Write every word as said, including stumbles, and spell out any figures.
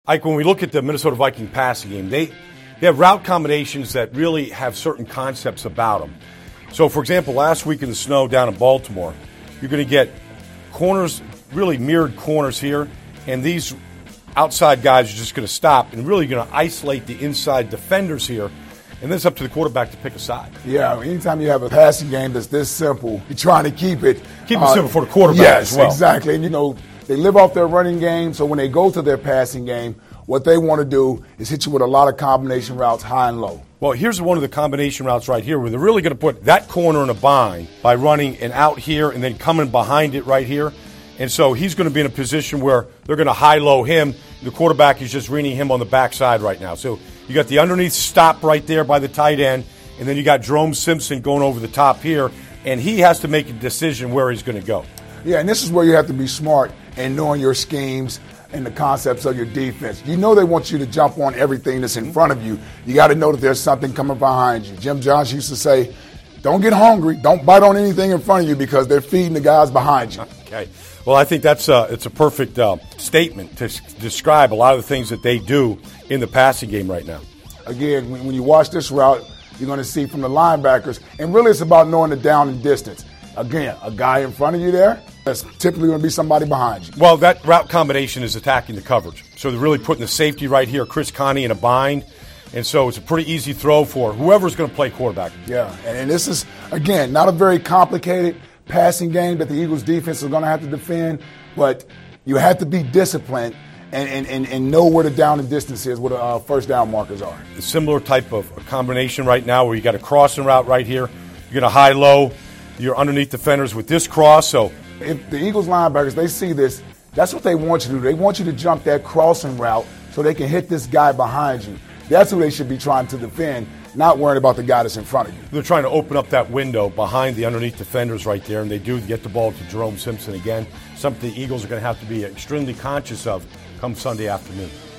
Ike, when we look at the Minnesota Viking passing game, they, they have route combinations that really have certain concepts about them. So, for example, last week in the snow down in Baltimore, you're going to get corners, really mirrored corners here, and these outside guys are just going to stop and really going to isolate the inside defenders here. And then it's up to the quarterback to pick a side. Yeah, anytime you have a passing game that's this simple, you're trying to keep it. Keep it uh, simple for the quarterback yes, as well. Exactly. And, you know, they live off their running game, so when they go to their passing game, what they want to do is hit you with a lot of combination routes high and low. Well, here's one of the combination routes right here where they're really going to put that corner in a bind by running an out here and then coming behind it right here. And so he's going to be in a position where they're going to high-low him. The quarterback is just reading him on the backside right now. So you got the underneath stop right there by the tight end, and then you got Jerome Simpson going over the top here, and he has to make a decision where he's going to go. Yeah, and this is where you have to be smart in knowing your schemes and the concepts of your defense. You know they want you to jump on everything that's in front of you. You got to know that there's something coming behind you. Jim Johnson used to say, don't get hungry. Don't bite on anything in front of you because they're feeding the guys behind you. Okay. Well, I think that's a, it's a perfect uh, statement to s- describe a lot of the things that they do in the passing game right now. Again, when, when you watch this route, you're going to see from the linebackers, and really it's about knowing the down and distance. Again, a guy in front of you there, that's typically going to be somebody behind you. Well, that route combination is attacking the coverage. So they're really putting the safety right here, Chris Connie, in a bind. And so it's a pretty easy throw for whoever's going to play quarterback. Yeah, and, and this is, again, not a very complicated passing game that the Eagles defense is going to have to defend, but you have to be disciplined and, and, and, and know where the down and distance is, where the uh, first down markers are. A similar type of combination right now where you got a crossing route right here. You're going to high-low. You're underneath defenders with this cross. So if the Eagles linebackers, they see this, that's what they want you to do. They want you to jump that crossing route so they can hit this guy behind you. That's who they should be trying to defend, not worrying about the guy that's in front of you. They're trying to open up that window behind the underneath defenders right there, and they do get the ball to Jerome Simpson again, something the Eagles are going to have to be extremely conscious of come Sunday afternoon.